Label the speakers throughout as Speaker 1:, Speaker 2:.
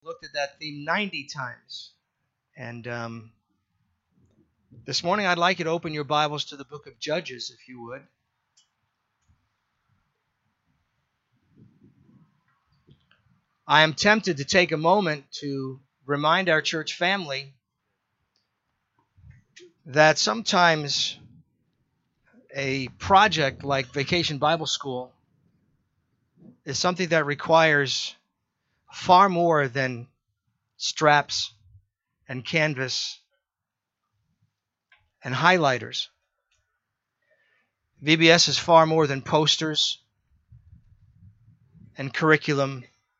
Speaker 1: looked at that theme 90 times. And this morning I'd like you to open your Bibles to the book of Judges, if you would. I am tempted to take a moment to remind our church family that sometimes a project like Vacation Bible School is something that requires far more than straps and canvas and highlighters. VBS is far more than posters and curriculum.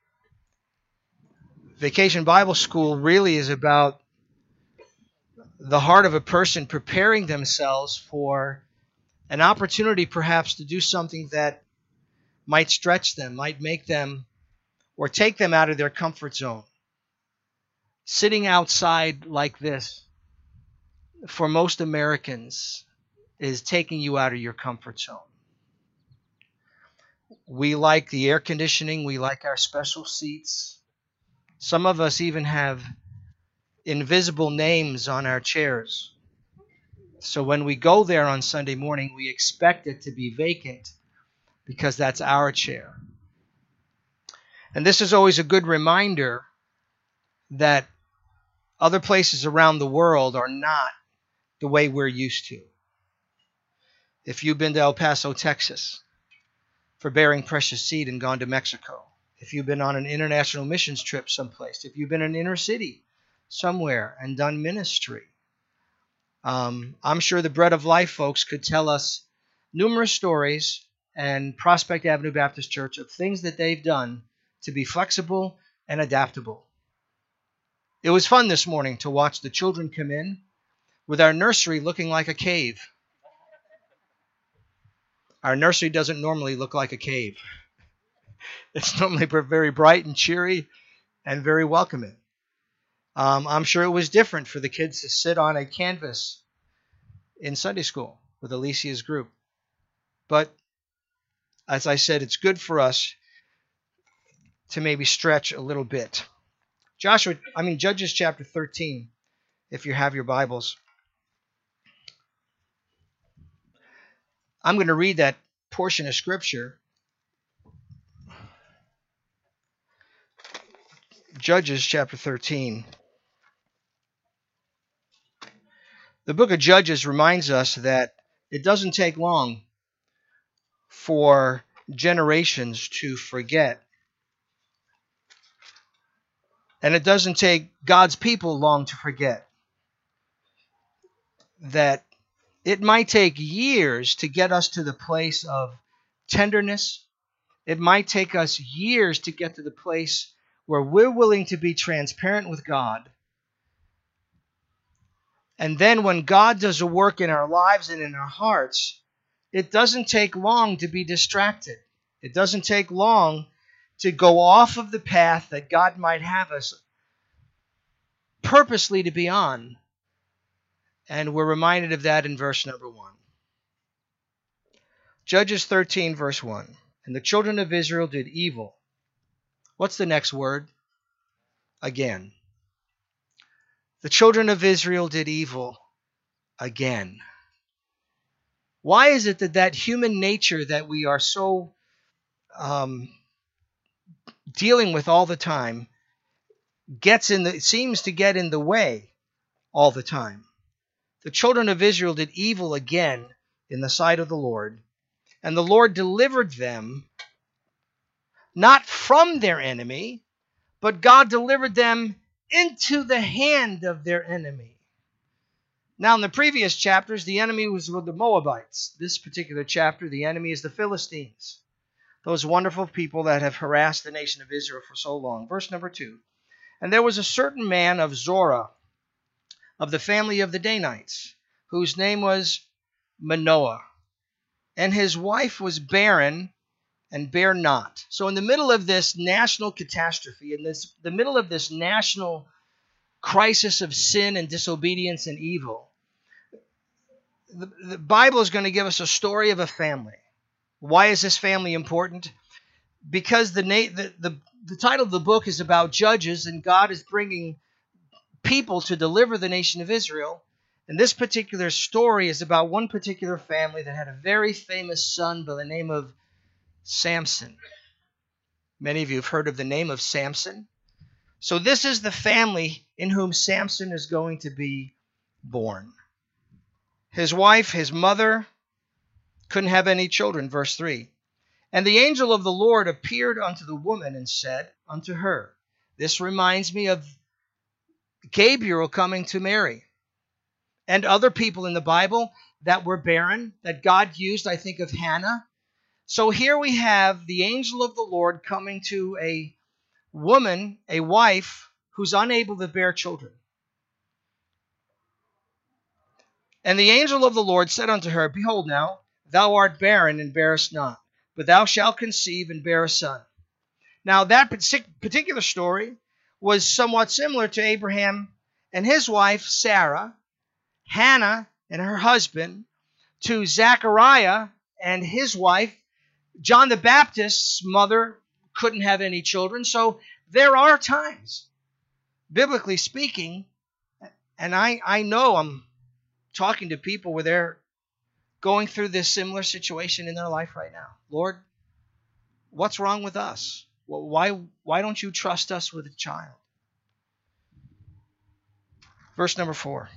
Speaker 1: Vacation Bible School really is about the heart of a person preparing themselves for an opportunity perhaps to do something that might stretch them, might make them or take them out of their comfort zone. Sitting outside like this, for most Americans, is taking you out of your comfort zone. We like the air conditioning. We like our special seats. Some of us even have invisible names on our chairs. So when we go there on Sunday morning, we expect it to be vacant because that's our chair. And this is always a good reminder that other places around the world are not the way we're used to. If you've been to El Paso, Texas, for bearing precious seed and gone to Mexico, if you've been on an international missions trip someplace, if you've been in an inner city somewhere and done ministry, I'm sure the Bread of Life folks could tell us numerous stories and Prospect Avenue Baptist Church of things that they've done to be flexible and adaptable. It was fun this morning to watch the children come in with our nursery looking like a cave. Our nursery doesn't normally look like a cave. It's normally very bright and cheery and very welcoming. I'm sure it was different for the kids to sit on a canvas in Sunday school with Alicia's group. But as I said, it's good for us to maybe stretch a little bit. Judges chapter 13, if you have your Bibles. I'm going to read that portion of Scripture. Judges chapter 13. The book of Judges reminds us that it doesn't take long for generations to forget. And it doesn't take God's people long to forget that it might take years to get us to the place of tenderness. It might take us years to get to the place where we're willing to be transparent with God. And then when God does a work in our lives and in our hearts, it doesn't take long to be distracted. It doesn't take long to go off of the path that God might have us purposely to be on. And we're reminded of that in verse number 1. Judges 13, verse 1. And the children of Israel did evil. What's the next word? Again. The children of Israel did evil again. Why is it that human nature that we are so dealing with all the time seems to get in the way all the time? The children of Israel did evil again in the sight of the Lord, and the Lord delivered them not from their enemy, but God delivered them into the hand of their enemy. Now, in the previous chapters, the enemy was the Moabites. This particular chapter, the enemy is the Philistines, those wonderful people that have harassed the nation of Israel for so long. Verse number 2. And there was a certain man of Zorah, of the family of the Danites, whose name was Manoah, and his wife was barren and bare not. So in the middle of this national catastrophe, in the middle of this national crisis of sin and disobedience and evil, the Bible is going to give us a story of a family. Why is this family important? Because the the title of the book is about judges, and God is bringing people to deliver the nation of Israel. And this particular story is about one particular family that had a very famous son by the name of Samson. Many of you have heard of the name of Samson. So this is the family in whom Samson is going to be born. His wife, his mother, couldn't have any children. Verse 3. And the angel of the Lord appeared unto the woman and said unto her. This reminds me of Gabriel coming to Mary and other people in the Bible that were barren, that God used. I think of Hannah. So here we have the angel of the Lord coming to a woman, a wife, who's unable to bear children. And the angel of the Lord said unto her, Behold now, thou art barren and bearest not, but thou shalt conceive and bear a son. Now that particular story was somewhat similar to Abraham and his wife Sarah, Hannah and her husband, to Zechariah and his wife. John the Baptist's mother couldn't have any children. So there are times, biblically speaking, and I know I'm talking to people where they're going through this similar situation in their life right now. Lord, what's wrong with us? Why don't you trust us with a child? Verse number 4.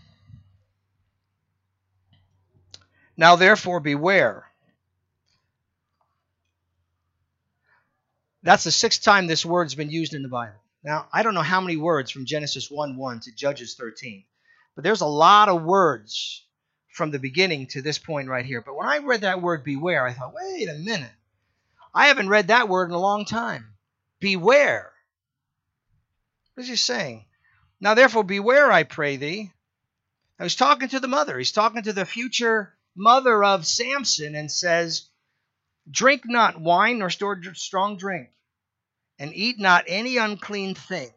Speaker 1: Now therefore beware. That's the 6th time this word's been used in the Bible. Now, I don't know how many words from Genesis 1:1 to Judges 13, but there's a lot of words from the beginning to this point right here. But when I read that word beware, I thought, wait a minute. I haven't read that word in a long time. Beware. What is he saying? Now therefore beware, I pray thee. Now he's talking to the mother. He's talking to the future mother of Samson and says, Drink not wine nor strong drink, and eat not any unclean thing.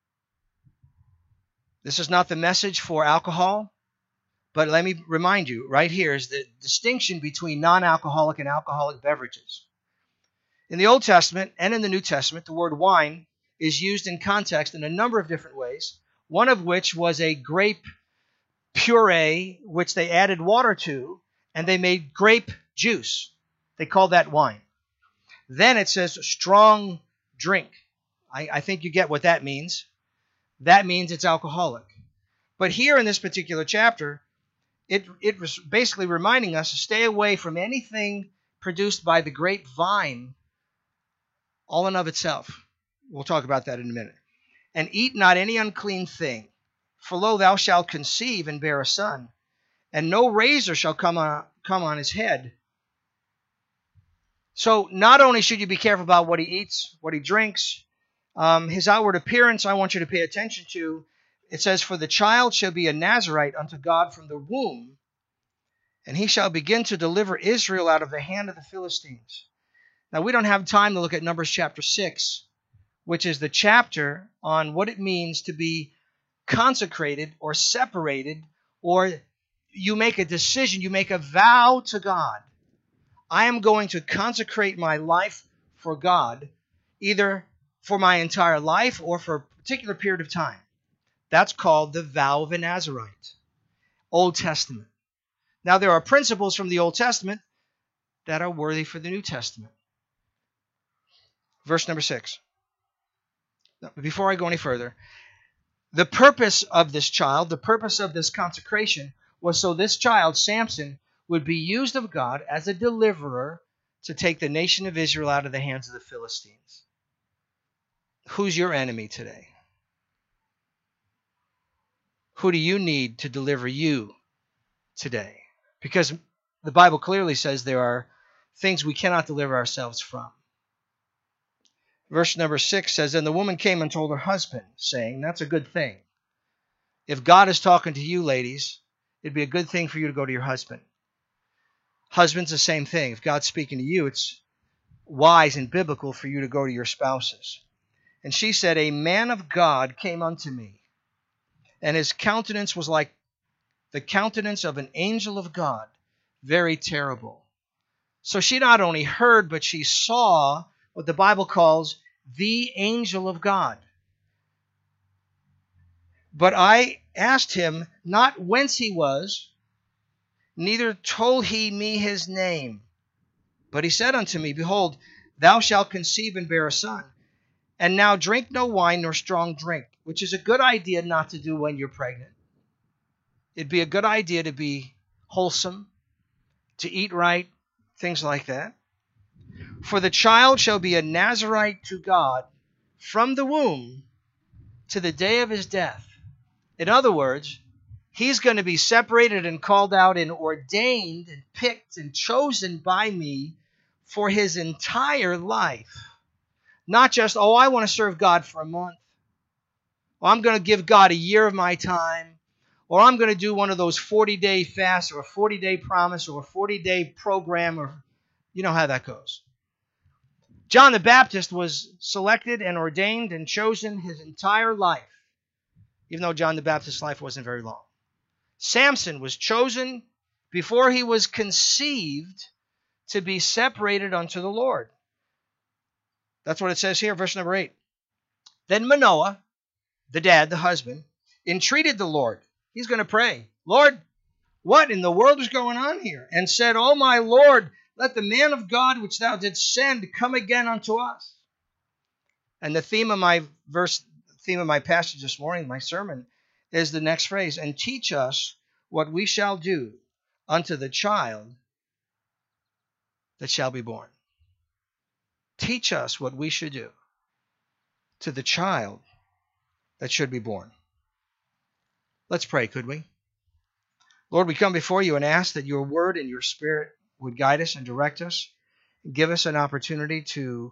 Speaker 1: This is not the message for alcohol, but let me remind you, right here is the distinction between non-alcoholic and alcoholic beverages. In the Old Testament and in the New Testament, the word wine is used in context in a number of different ways, one of which was a grape puree, which they added water to, and they made grape juice. They call that wine. Then it says strong drink. I think you get what that means. That means it's alcoholic. But here in this particular chapter, it was basically reminding us to stay away from anything produced by the grapevine all in of itself. We'll talk about that in a minute. And eat not any unclean thing, for lo, thou shalt conceive and bear a son, and no razor shall come on his head. So not only should you be careful about what he eats, what he drinks, his outward appearance, I want you to pay attention to. It says, For the child shall be a Nazarite unto God from the womb, and he shall begin to deliver Israel out of the hand of the Philistines. Now, we don't have time to look at Numbers chapter 6, which is the chapter on what it means to be consecrated or separated, or you make a decision, you make a vow to God. I am going to consecrate my life for God, either for my entire life or for a particular period of time. That's called the vow of a Nazarite. Old Testament. Now, there are principles from the Old Testament that are worthy for the New Testament. Verse number 6. Now, before I go any further, the purpose of this child, the purpose of this consecration, was so this child, Samson, would be used of God as a deliverer to take the nation of Israel out of the hands of the Philistines. Who's your enemy today? Who do you need to deliver you today? Because the Bible clearly says there are things we cannot deliver ourselves from. Verse number 6 says, And the woman came and told her husband, saying, that's a good thing. If God is talking to you, ladies, it'd be a good thing for you to go to your husband. Husbands, the same thing. If God's speaking to you, it's wise and biblical for you to go to your spouses. And she said, A man of God came unto me, and his countenance was like the countenance of an angel of God, very terrible. So she not only heard, but she saw what the Bible calls the angel of God. But I asked him not whence he was, neither told he me his name. But he said unto me, Behold, thou shalt conceive and bear a son. And now drink no wine nor strong drink, which is a good idea not to do when you're pregnant. It'd be a good idea to be wholesome, to eat right, things like that. For the child shall be a Nazarite to God from the womb to the day of his death. In other words, he's going to be separated and called out and ordained and picked and chosen by me for his entire life. Not just, I want to serve God for a month. Or I'm going to give God a year of my time. Or I'm going to do one of those 40-day fasts or a 40-day promise or a 40-day program, or you know how that goes. John the Baptist was selected and ordained and chosen his entire life, even though John the Baptist's life wasn't very long. Samson was chosen before he was conceived to be separated unto the Lord. That's what it says here, verse number 8. Then Manoah, the dad, the husband, entreated the Lord. He's going to pray, Lord, what in the world is going on here? And said, O my Lord, let the man of God which thou didst send come again unto us. And the theme of my passage this morning, my sermon, is the next phrase, and teach us what we shall do unto the child that shall be born. Teach us what we should do to the child that should be born. Let's pray, could we? Lord, we come before you and ask that your word and your spirit would guide us and direct us, give us an opportunity to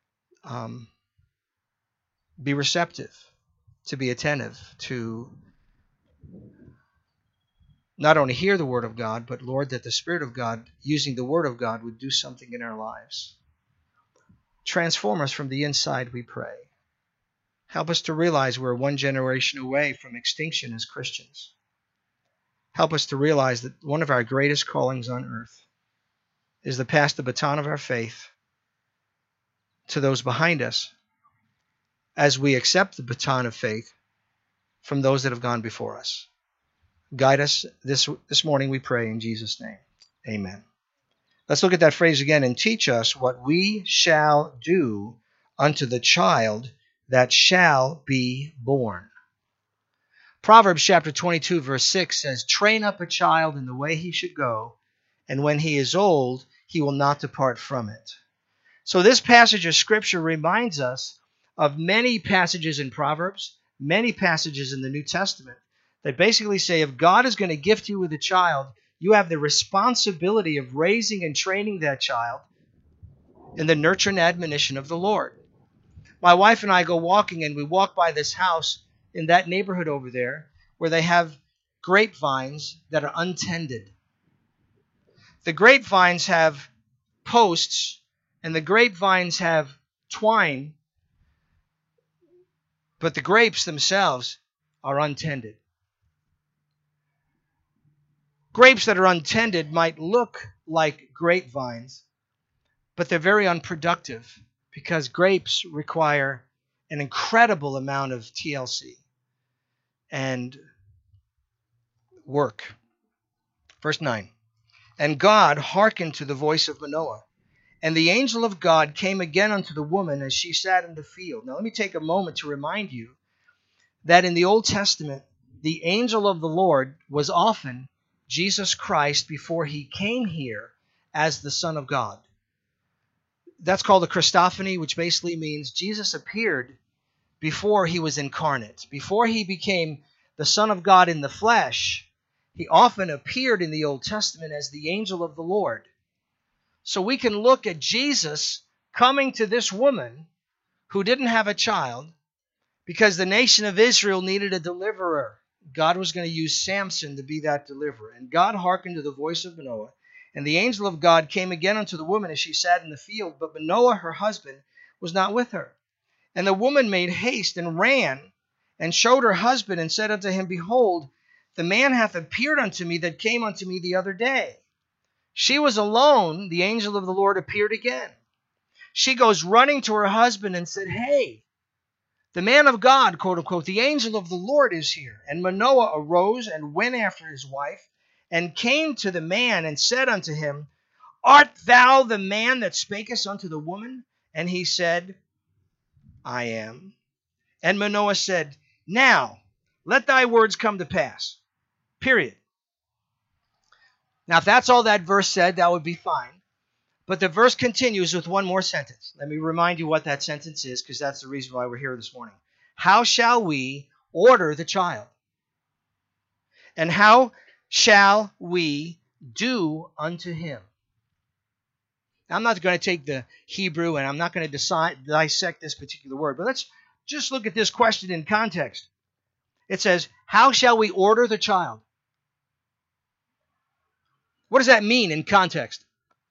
Speaker 1: be receptive, to be attentive, to not only hear the word of God, but Lord, that the Spirit of God, using the word of God, would do something in our lives. Transform us from the inside, we pray. Help us to realize we're one generation away from extinction as Christians. Help us to realize that one of our greatest callings on earth is to pass the baton of our faith to those behind us as we accept the baton of faith from those that have gone before us. Guide us this morning, we pray, in Jesus' name. Amen. Let's look at that phrase again, and teach us what we shall do unto the child that shall be born. Proverbs chapter 22, verse 6 says, Train up a child in the way he should go, and when he is old, he will not depart from it. So this passage of Scripture reminds us of many passages in Proverbs, many passages in the New Testament, that basically say if God is going to gift you with a child, you have the responsibility of raising and training that child in the nurture and admonition of the Lord. My wife and I go walking, and we walk by this house in that neighborhood over there where they have grapevines that are untended. The grapevines have posts, and the grapevines have twine, but the grapes themselves are untended. Grapes that are untended might look like grapevines, but they're very unproductive because grapes require an incredible amount of TLC and work. Verse 9, And God hearkened to the voice of Manoah, and the angel of God came again unto the woman as she sat in the field. Now let me take a moment to remind you that in the Old Testament, the angel of the Lord was often Jesus Christ before he came here as the Son of God. That's called a Christophany, which basically means Jesus appeared before he was incarnate. Before he became the Son of God in the flesh, he often appeared in the Old Testament as the angel of the Lord. So we can look at Jesus coming to this woman who didn't have a child because the nation of Israel needed a deliverer. God was going to use Samson to be that deliverer. And God hearkened to the voice of Manoah. And the angel of God came again unto the woman as she sat in the field. But Manoah, her husband, was not with her. And the woman made haste and ran and showed her husband and said unto him, Behold, the man hath appeared unto me that came unto me the other day. She was alone. The angel of the Lord appeared again. she goes running to her husband and said, hey, the man of God, quote unquote, the angel of the Lord is here. And Manoah arose and went after his wife and came to the man and said unto him, art thou the man that spakest unto the woman? And he said, I am. And Manoah said, now let thy words come to pass. Period. Now, if that's all that verse said, that would be fine. But the verse continues with one more sentence. Let me remind you what that sentence is, because that's the reason why we're here this morning. How shall we order the child? And how shall we do unto him? I'm not going to take the Hebrew and I'm not going to dissect this particular word, but let's just look at this question in context. It says, how shall we order the child? What does that mean in context?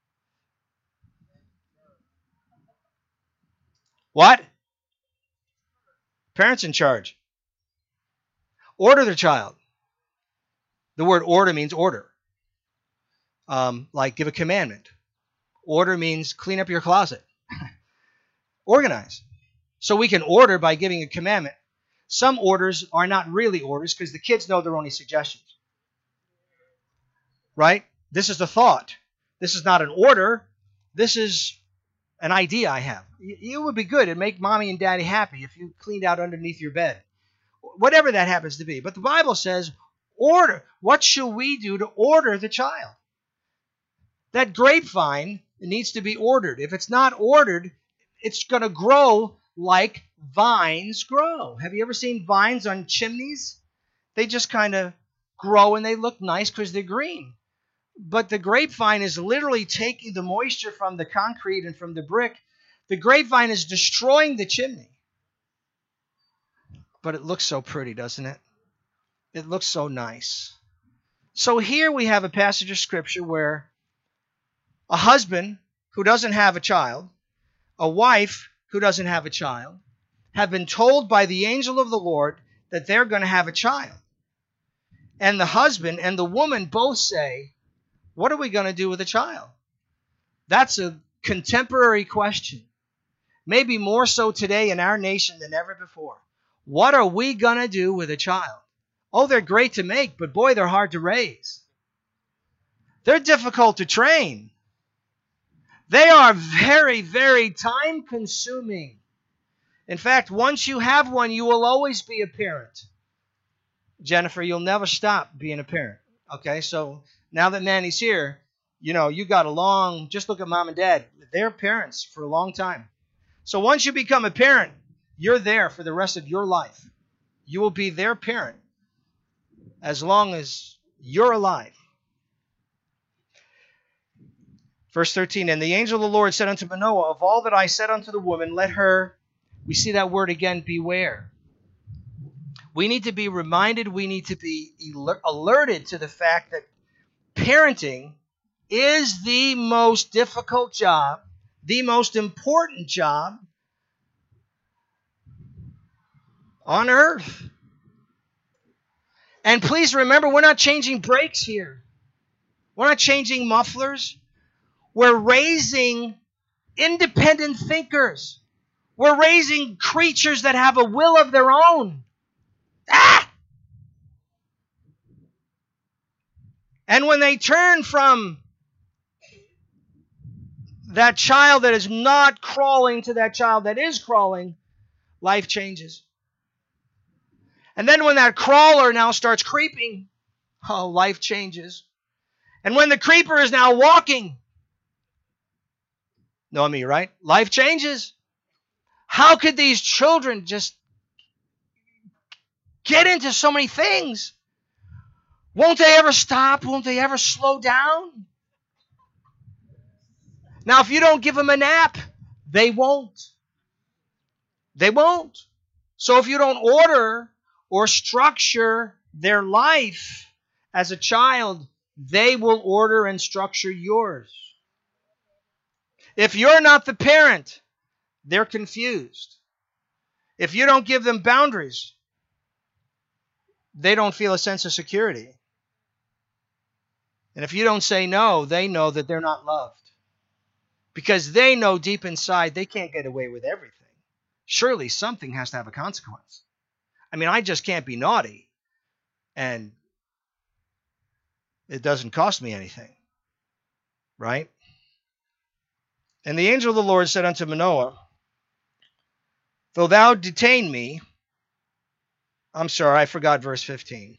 Speaker 1: What? Parents in charge. Order the child. The word order means order. Like give a commandment. Order means clean up your closet. Organize. So we can order by giving a commandment. Some orders are not really orders because the kids know they're only suggestions. Right? This is a thought. This is not an order. This is an idea I have. It would be good. It'd make mommy and daddy happy if you cleaned out underneath your bed. Whatever that happens to be. But the Bible says, order. What should we do to order the child? That grapevine needs to be ordered. If it's not ordered, it's going to grow like vines grow. Have you ever seen vines on chimneys? They just kind of grow and they look nice because they're green. But the grapevine is literally taking the moisture from the concrete and from the brick. The grapevine is destroying the chimney. But it looks so pretty, doesn't it? It looks so nice. So here we have a passage of Scripture where a husband who doesn't have a child, a wife who doesn't have a child, have been told by the angel of the Lord that they're going to have a child. And the husband and the woman both say, what are we going to do with a child? That's a contemporary question. Maybe more so today in our nation than ever before. What are we going to do with a child? Oh, they're great to make, but boy, they're hard to raise. They're difficult to train. They are very, very time-consuming. In fact, once you have one, you will always be a parent. Jennifer, you'll never stop being a parent. Okay, so now that Manny's here, you got a long, just look at mom and dad. They're parents for a long time. So once you become a parent, you're there for the rest of your life. You will be their parent as long as you're alive. Verse 13, and the angel of the Lord said unto Manoah, of all that I said unto the woman, let her, we see that word again, beware. We need to be reminded, we need to be alerted to the fact that parenting is the most difficult job, the most important job on earth. And please remember, we're not changing brakes here. We're not changing mufflers. We're raising independent thinkers. We're raising creatures that have a will of their own. And when they turn from that child that is not crawling to that child that is crawling, life changes. And then when that crawler now starts creeping, life changes. And when the creeper is now walking, know me, right? Life changes. How could these children just get into so many things? Won't they ever stop? Won't they ever slow down? Now, if you don't give them a nap, they won't. They won't. So if you don't order or structure their life as a child, they will order and structure yours. If you're not the parent, they're confused. If you don't give them boundaries, they don't feel a sense of security. And if you don't say no, they know that they're not loved. because they know deep inside they can't get away with everything. Surely something has to have a consequence. I mean, I just can't be naughty and it doesn't cost me anything, right? And the angel of the Lord said unto Manoah, though thou detain me, I'm sorry, I forgot verse 15.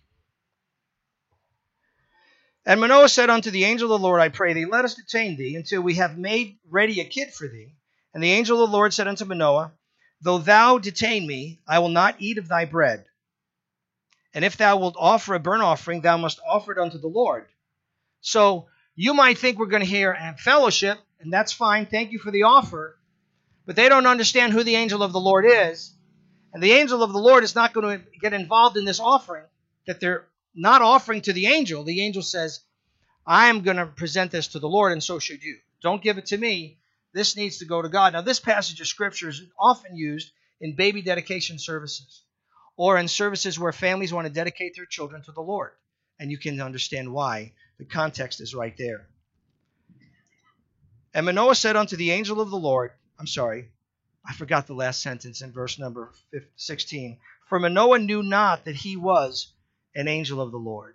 Speaker 1: And Manoah said unto the angel of the Lord, I pray thee, let us detain thee until we have made ready a kid for thee. And the angel of the Lord said unto Manoah, though thou detain me, I will not eat of thy bread. And if thou wilt offer a burnt offering, thou must offer it unto the Lord. So you might think we're going to hear fellowship, and that's fine. Thank you for the offer. But they don't understand who the angel of the Lord is. And the angel of the Lord is not going to get involved in this offering that they're not offering to the angel. The angel says, I am going to present this to the Lord, and so should you. Don't give it to me. This needs to go to God. Now, this passage of Scripture is often used in baby dedication services or in services where families want to dedicate their children to the Lord. And you can understand why. The context is right there. And Manoah said unto the angel of the Lord, I forgot the last sentence in verse number 16. For Manoah knew not that he was an angel of the Lord.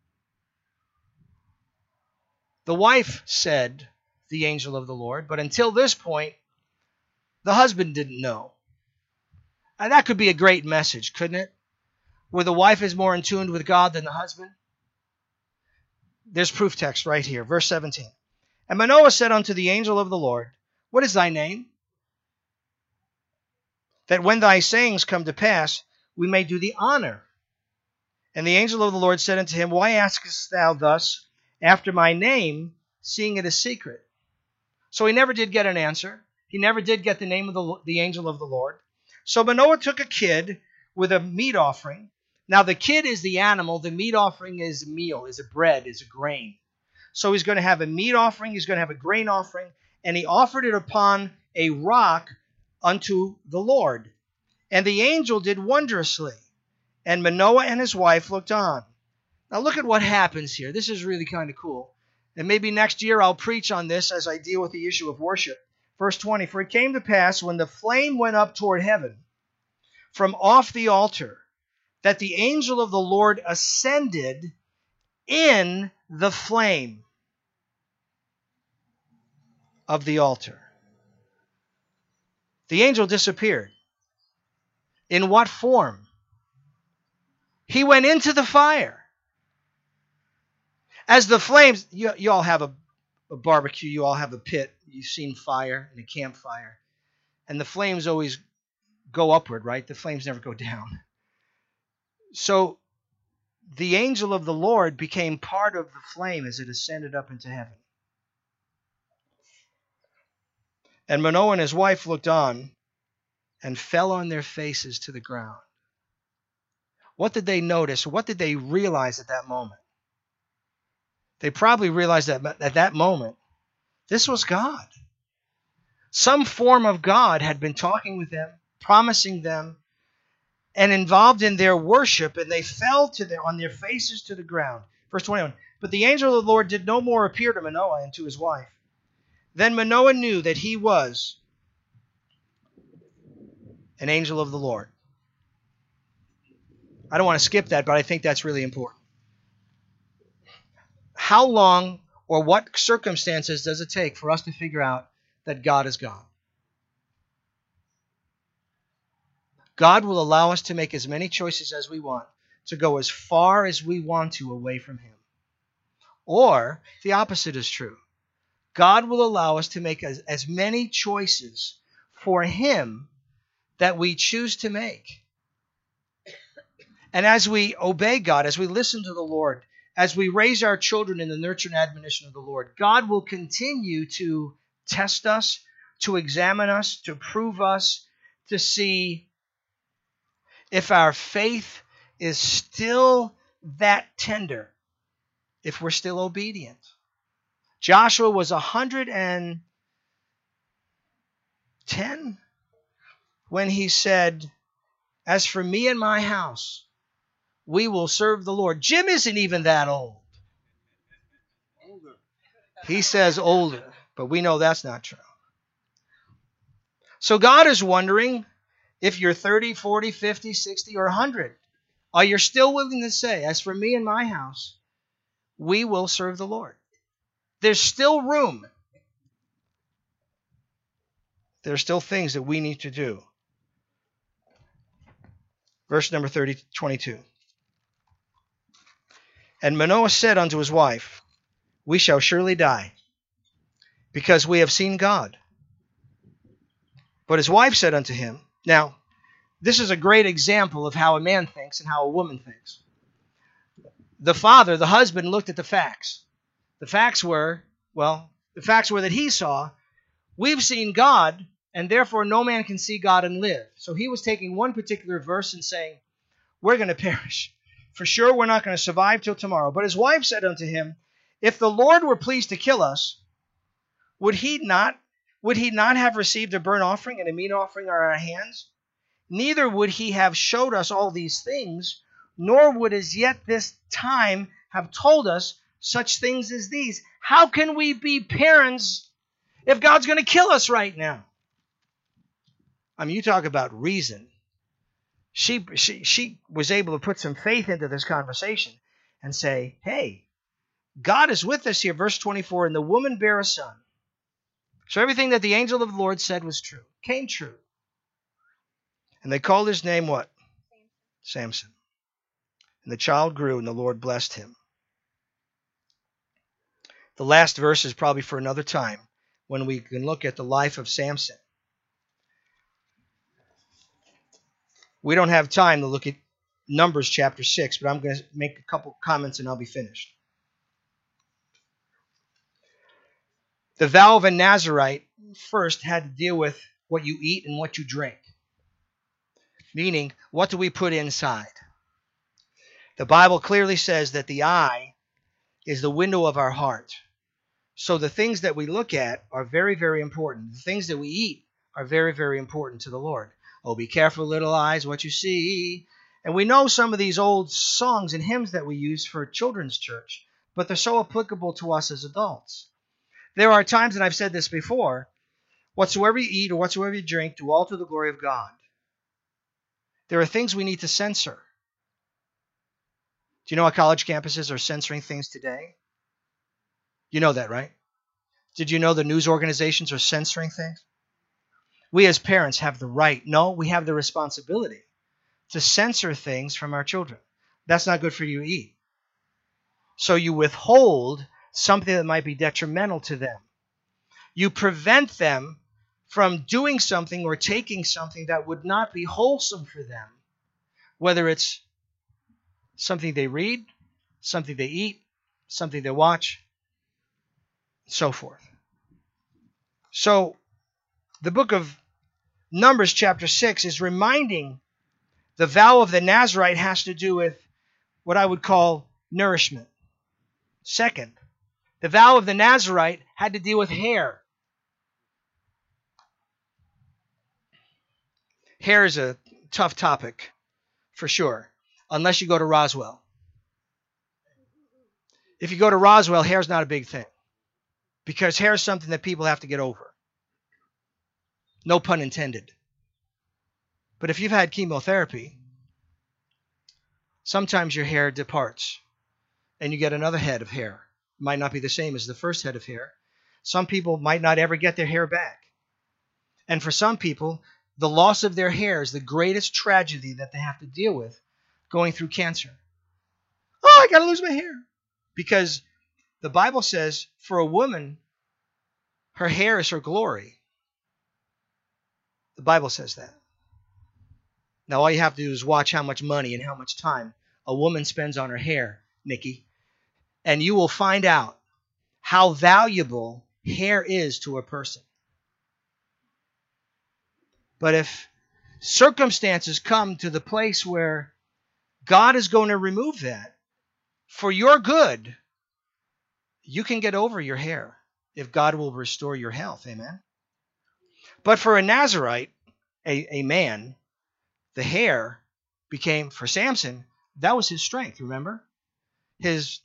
Speaker 1: The wife said, the angel of the Lord, but until this point, the husband didn't know. And that could be a great message, couldn't it? Where the wife is more in tune with God than the husband. There's proof text right here, verse 17. And Manoah said unto the angel of the Lord, what is thy name? That when thy sayings come to pass, we may do thee honor. And the angel of the Lord said unto him, why askest thou thus after my name, seeing it is secret? So he never did get an answer. He never did get the name of the angel of the Lord. So Manoah took a kid with a meat offering. Now the kid is the animal. The meat offering is a meal, is a bread, is a grain. So he's going to have a meat offering. He's going to have a grain offering. And he offered it upon a rock unto the Lord. And the angel did wondrously. And Manoah and his wife looked on. Now look at what happens here. This is really kind of cool. And maybe next year I'll preach on this as I deal with the issue of worship. Verse 20, for it came to pass when the flame went up toward heaven from off the altar, that the angel of the Lord ascended in the flame of the altar. The angel disappeared. In what form? He went into the fire. As the flames, you all have a barbecue, you all have a pit. You've seen fire and a campfire. And the flames always go upward, right? The flames never go down. So the angel of the Lord became part of the flame as it ascended up into heaven. And Manoah and his wife looked on and fell on their faces to the ground. What did they notice? What did they realize at that moment? They probably realized that at that moment, this was God. Some form of God had been talking with them, promising them, and involved in their worship, and they fell on their faces to the ground. Verse 21, but the angel of the Lord did no more appear to Manoah and to his wife. Then Manoah knew that he was an angel of the Lord. I don't want to skip that, but I think that's really important. How long or what circumstances does it take for us to figure out that God is God? God will allow us to make as many choices as we want, to go as far as we want to away from Him. Or the opposite is true. God will allow us to make as many choices for Him that we choose to make. And as we obey God, as we listen to the Lord, as we raise our children in the nurture and admonition of the Lord, God will continue to test us, to examine us, to prove us, to see if our faith is still that tender, if we're still obedient. Joshua was 110 when he said, as for me and my house, we will serve the Lord. Jim isn't even that old. He says older, but we know that's not true. So God is wondering if you're 30, 40, 50, 60, or 100. Are you still willing to say, as for me and my house, we will serve the Lord? There's still room. There are still things that we need to do. Verse number 22. And Manoah said unto his wife, we shall surely die, because we have seen God. But his wife said unto him, now, this is a great example of how a man thinks and how a woman thinks. The father, the husband, looked at the facts. The facts were that he saw, we've seen God, and therefore no man can see God and live. So he was taking one particular verse and saying, we're going to perish. For sure we're not going to survive till tomorrow. But his wife said unto him, if the Lord were pleased to kill us, would he not have received a burnt offering and a meat offering on our hands? Neither would he have showed us all these things, nor would as yet this time have told us such things as these. How can we be parents if God's going to kill us right now? I mean, you talk about reason. She was able to put some faith into this conversation and say, hey, God is with us here. Verse 24, and the woman bare a son. So everything that the angel of the Lord said was true, came true. And they called his name what? Samson. And the child grew, and the Lord blessed him. The last verse is probably for another time when we can look at the life of Samson. We don't have time to look at Numbers chapter 6, but I'm going to make a couple comments and I'll be finished. The vow of a Nazirite first had to deal with what you eat and what you drink. Meaning, what do we put inside? The Bible clearly says that the eye is the window of our heart. So the things that we look at are very, very important. The things that we eat are very, very important to the Lord. Oh, be careful, little eyes, what you see. And we know some of these old songs and hymns that we use for children's church, but they're so applicable to us as adults. There are times, and I've said this before, whatsoever you eat or whatsoever you drink, do all to the glory of God. There are things we need to censor. Do you know how college campuses are censoring things today? You know that, right? Did you know the news organizations are censoring things? We as parents have the right, no, we have the responsibility to censor things from our children. That's not good for you to eat. So you withhold something that might be detrimental to them. You prevent them from doing something or taking something that would not be wholesome for them, whether it's something they read, something they eat, something they watch, so forth. So the book of Numbers chapter 6 is reminding the vow of the Nazirite has to do with what I would call nourishment. Second, the vow of the Nazirite had to deal with hair. Hair is a tough topic, for sure, unless you go to Roswell. If you go to Roswell, hair is not a big thing, because hair is something that people have to get over. No pun intended. But if you've had chemotherapy, sometimes your hair departs and you get another head of hair. It might not be the same as the first head of hair. Some people might not ever get their hair back. And for some people, the loss of their hair is the greatest tragedy that they have to deal with going through cancer. Oh, I got to lose my hair. Because the Bible says for a woman, her hair is her glory. The Bible says that. Now, all you have to do is watch how much money and how much time a woman spends on her hair, Nikki, and you will find out how valuable hair is to a person. But if circumstances come to the place where God is going to remove that for your good, you can get over your hair if God will restore your health. Amen. But for a Nazirite, a man, the hair became, for Samson, that was his strength, remember? His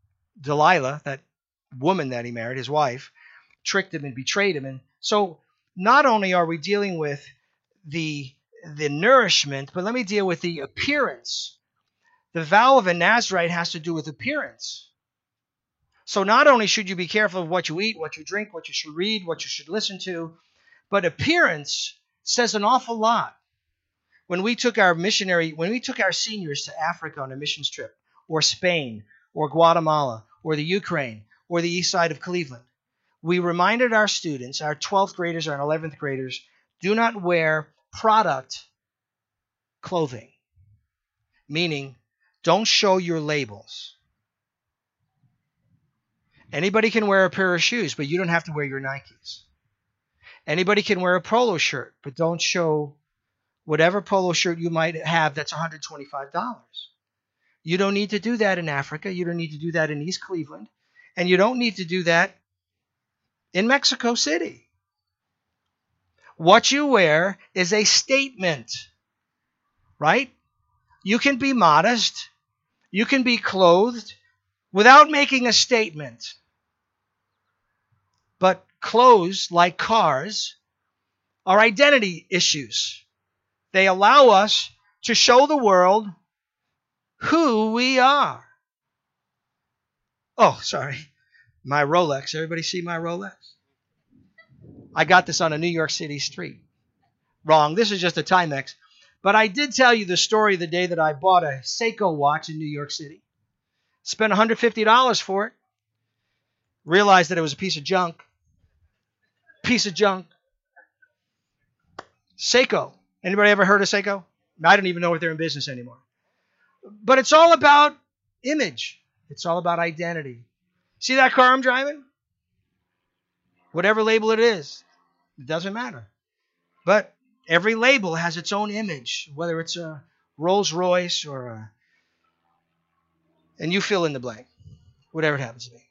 Speaker 1: Delilah, that woman that he married, his wife, tricked him and betrayed him. And so not only are we dealing with the nourishment, but let me deal with the appearance. The vow of a Nazarite has to do with appearance. So not only should you be careful of what you eat, what you drink, what you should read, what you should listen to, but appearance says an awful lot. When we took our seniors to Africa on a missions trip, or Spain, or Guatemala, or the Ukraine, or the east side of Cleveland, we reminded our students, our 12th graders and 11th graders, do not wear product clothing. Meaning, don't show your labels. Anybody can wear a pair of shoes, but you don't have to wear your Nikes. Anybody can wear a polo shirt, but don't show whatever polo shirt you might have that's $125. You don't need to do that in Africa. You don't need to do that in East Cleveland. And you don't need to do that in Mexico City. What you wear is a statement, right? You can be modest. You can be clothed without making a statement. But clothes, like cars, are identity issues. They allow us to show the world who we are. Oh, sorry. My Rolex. Everybody see my Rolex? I got this on a New York City street. Wrong. This is just a Timex. But I did tell you the story the day that I bought a Seiko watch in New York City. Spent $150 for it. Realized that it was a piece of junk. Piece of junk. Seiko. Anybody ever heard of Seiko? I don't even know if they're in business anymore. But it's all about image. It's all about identity. See that car I'm driving? Whatever label it is, it doesn't matter. But every label has its own image, whether it's a Rolls Royce or a... And you fill in the blank, whatever it happens to be.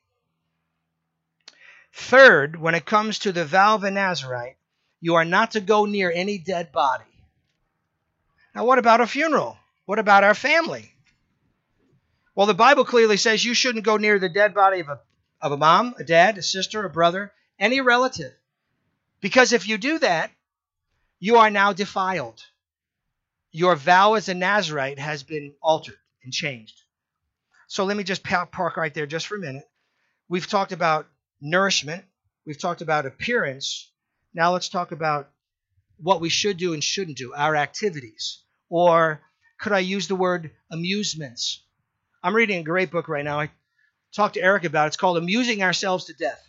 Speaker 1: Third, when it comes to the vow of a Nazarite, you are not to go near any dead body. Now, what about a funeral? What about our family? Well, the Bible clearly says you shouldn't go near the dead body of a mom, a dad, a sister, a brother, any relative. Because if you do that, you are now defiled. Your vow as a Nazarite has been altered and changed. So let me just park right there just for a minute. We've talked about nourishment. We've talked about appearance. Now let's talk about what we should do and shouldn't do, our activities. Or could I use the word amusements? I'm reading a great book right now. I talked to Eric about it. It's called Amusing Ourselves to Death.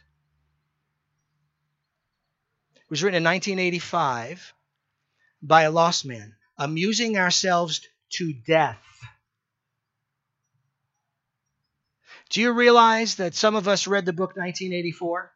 Speaker 1: It was written in 1985 by a lost man. Amusing Ourselves to Death. Do you realize that some of us read the book 1984?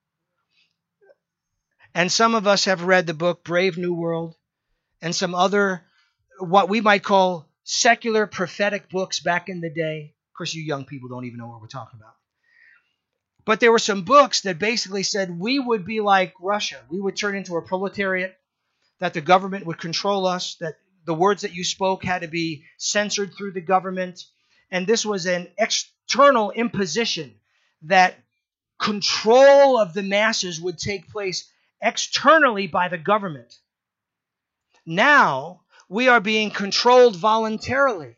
Speaker 1: And some of us have read the book Brave New World and some other, what we might call secular prophetic books back in the day. Of course, you young people don't even know what we're talking about. But there were some books that basically said we would be like Russia. We would turn into a proletariat, that the government would control us, that the words that you spoke had to be censored through the government. And this was an external imposition that control of the masses would take place externally by the government. Now, we are being controlled voluntarily.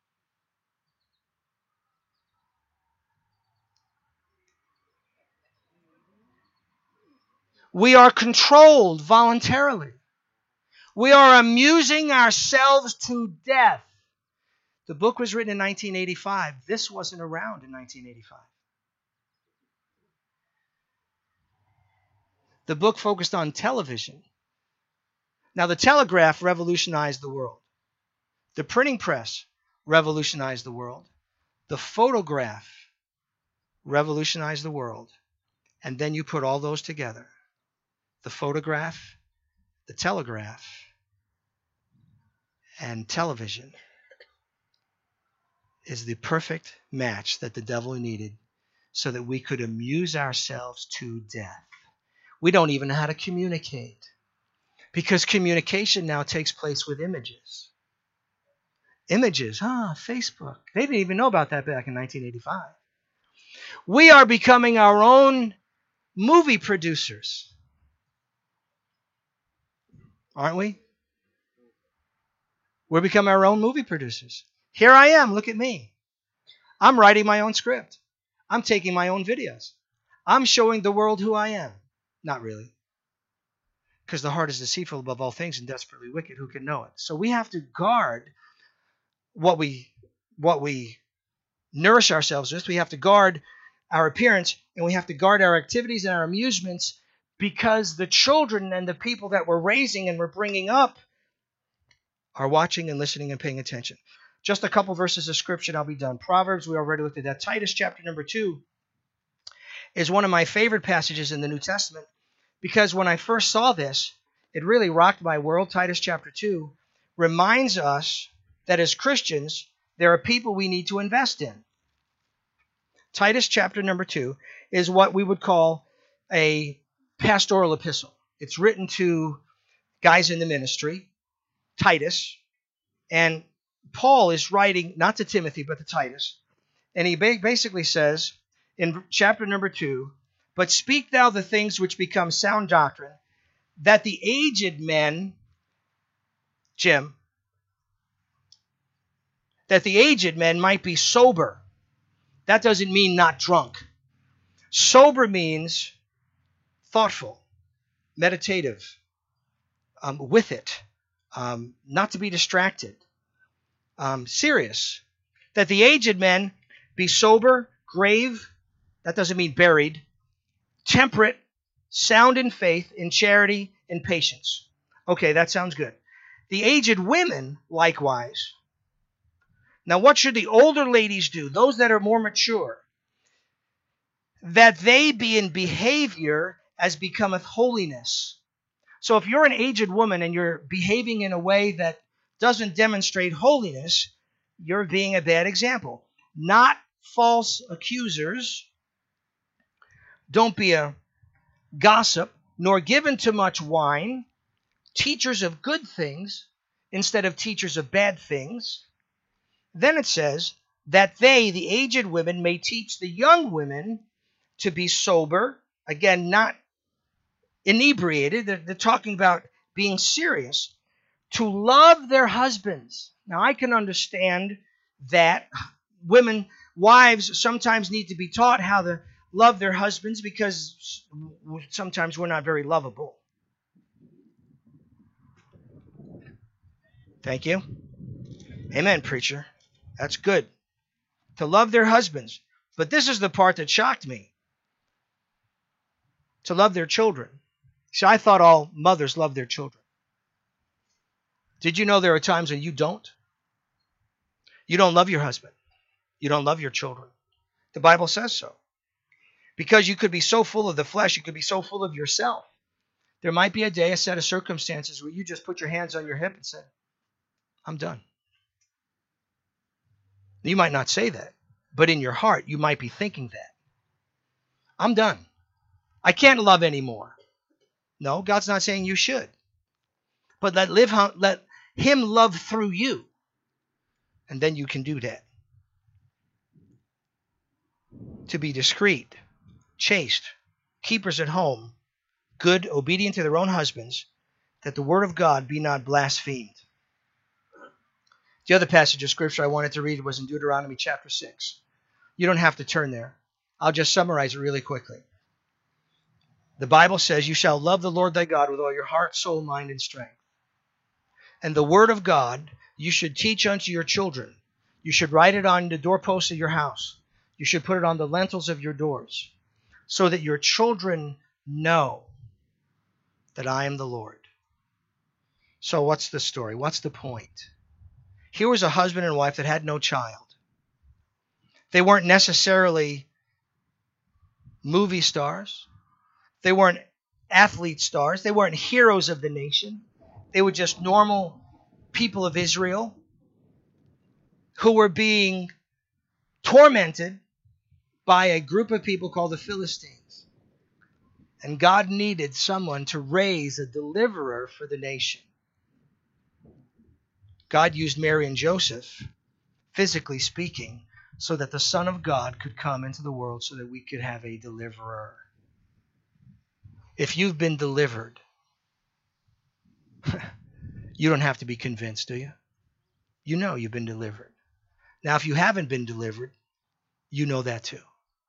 Speaker 1: We are controlled voluntarily. We are amusing ourselves to death. The book was written in 1985. This wasn't around in 1985. The book focused on television. Now, the telegraph revolutionized the world. The printing press revolutionized the world. The photograph revolutionized the world. And then you put all those together. The photograph, the telegraph, and television is the perfect match that the devil needed so that we could amuse ourselves to death. We don't even know how to communicate because communication now takes place with images. Images, Facebook. They didn't even know about that back in 1985. We are becoming our own movie producers. aren't we? We're becoming our own movie producers. Here I am. Look at me. I'm writing my own script. I'm taking my own videos. I'm showing the world who I am. Not really. Because the heart is deceitful above all things and desperately wicked. Who can know it? So we have to guard what we nourish ourselves with. We have to guard our appearance, and we have to guard our activities and our amusements, because the children and the people that we're raising and we're bringing up are watching and listening and paying attention. Just a couple verses of scripture and I'll be done. Proverbs, we already looked at that. Titus chapter number 2 is one of my favorite passages in the New Testament, because when I first saw this, it really rocked my world. Titus chapter 2 reminds us that as Christians, there are people we need to invest in. Titus chapter number 2 is what we would call a pastoral epistle. It's written to guys in the ministry, Titus, and Paul is writing not to Timothy but to Titus, and he basically says in chapter number 2, "But speak thou the things which become sound doctrine, that the aged men," Jim, "that the aged men might be sober." That doesn't mean not drunk. Sober means thoughtful, meditative, with it, not to be distracted, serious. That the aged men be sober, grave, that doesn't mean buried, temperate, sound in faith, in charity, in patience. Okay, that sounds good. The aged women, likewise. Now, what should the older ladies do? Those that are more mature. That they be in behavior as becometh holiness. So if you're an aged woman and you're behaving in a way that doesn't demonstrate holiness, you're being a bad example. Not false accusers. Don't be a gossip, nor given to much wine. Teachers of good things instead of teachers of bad things. Then it says that they, the aged women, may teach the young women to be sober. Again, not inebriated. They're talking about being serious. To love their husbands. Now, I can understand that wives sometimes need to be taught how to love their husbands, because sometimes we're not very lovable. Thank you. Amen, preacher. That's good. To love their husbands. But this is the part that shocked me. To love their children. See, I thought all mothers love their children. Did you know there are times when you don't? You don't love your husband. You don't love your children. The Bible says so. Because you could be so full of the flesh, you could be so full of yourself. There might be a day, a set of circumstances where you just put your hands on your hip and say, "I'm done." You might not say that, but in your heart, you might be thinking that. I'm done. I can't love anymore. No, God's not saying you should. But let Him love through you. And then you can do that. To be discreet, chaste, keepers at home, good, obedient to their own husbands, that the word of God be not blasphemed. The other passage of scripture I wanted to read was in Deuteronomy chapter 6. You don't have to turn there. I'll just summarize it really quickly. The Bible says, "You shall love the Lord thy God with all your heart, soul, mind, and strength." And the word of God you should teach unto your children. You should write it on the doorposts of your house. You should put it on the lintels of your doors, so that your children know that I am the Lord. So what's the story? What's the point? Here was a husband and wife that had no child. They weren't necessarily movie stars. They weren't athlete stars. They weren't heroes of the nation. They were just normal people of Israel who were being tormented by a group of people called the Philistines. And God needed someone to raise a deliverer for the nation. God used Mary and Joseph, physically speaking, so that the Son of God could come into the world so that we could have a deliverer. If you've been delivered, You don't have to be convinced, do you? You know you've been delivered. Now, if you haven't been delivered, you know that too.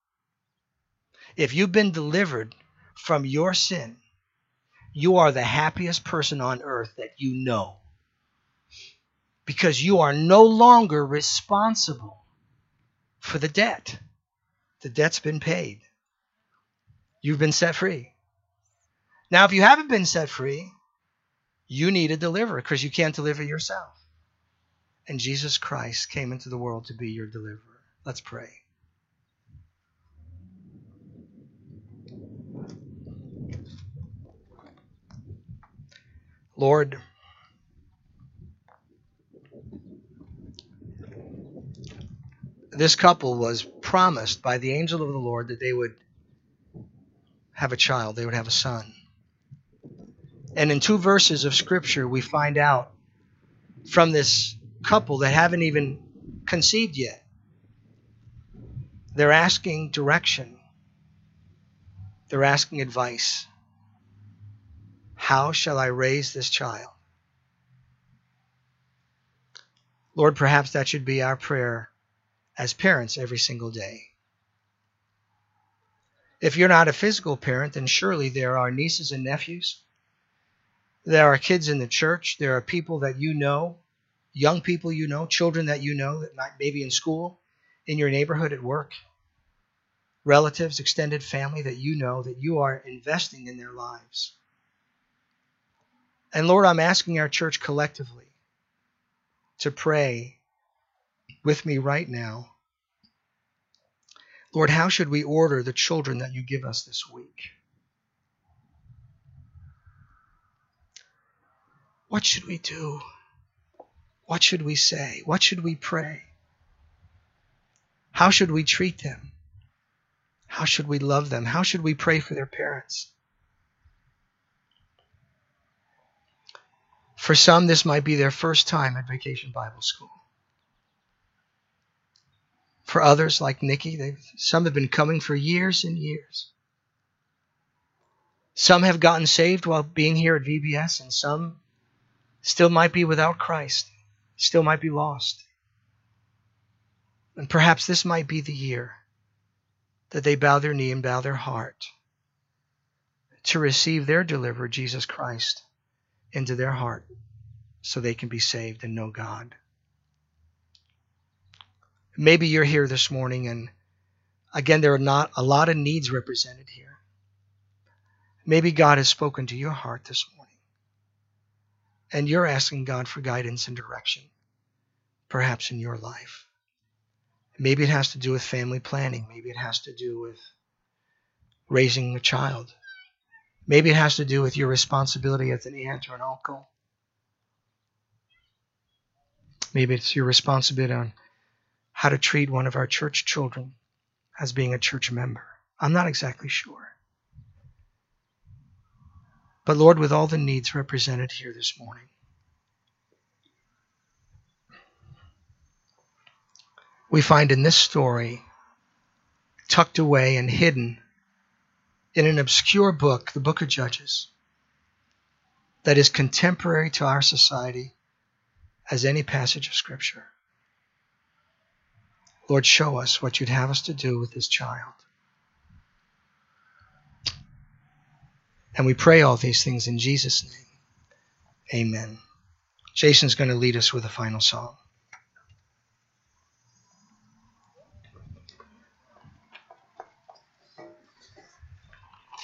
Speaker 1: If you've been delivered from your sin, you are the happiest person on earth that you know. Because you are no longer responsible for the debt. The debt's been paid. You've been set free. Now, if you haven't been set free, you need a deliverer because you can't deliver yourself. And Jesus Christ came into the world to be your deliverer. Let's pray. Lord, this couple was promised by the angel of the Lord that they would have a child, they would have a son. And in 2 verses of Scripture, we find out from this couple that haven't even conceived yet. They're asking direction. They're asking advice. How shall I raise this child? Lord, perhaps that should be our prayer as parents every single day. If you're not a physical parent, then surely there are nieces and nephews. There are kids in the church. There are people that you know, young people you know, children that you know that might maybe in school, in your neighborhood, at work, relatives, extended family that you know that you are investing in their lives. And Lord, I'm asking our church collectively to pray with me right now. Lord, how should we order the children that you give us this week? What should we do? What should we say? What should we pray? How should we treat them? How should we love them? How should we pray for their parents? For some, this might be their first time at Vacation Bible School. For others, like Nikki, some have been coming for years and years. Some have gotten saved while being here at VBS, and some still might be without Christ, still might be lost. And perhaps this might be the year that they bow their knee and bow their heart to receive their deliverer, Jesus Christ, into their heart so they can be saved and know God. Maybe you're here this morning and again, there are not a lot of needs represented here. Maybe God has spoken to your heart this morning and you're asking God for guidance and direction, perhaps in your life. Maybe it has to do with family planning. Maybe it has to do with raising a child. Maybe it has to do with your responsibility as an aunt or an uncle. Maybe it's your responsibility on how to treat one of our church children as being a church member. I'm not exactly sure. But Lord, with all the needs represented here this morning, we find in this story, tucked away and hidden in an obscure book, the book of Judges, that is contemporary to our society as any passage of Scripture. Lord, show us what you'd have us to do with this child. And we pray all these things in Jesus' name. Amen. Jason's going to lead us with a final song.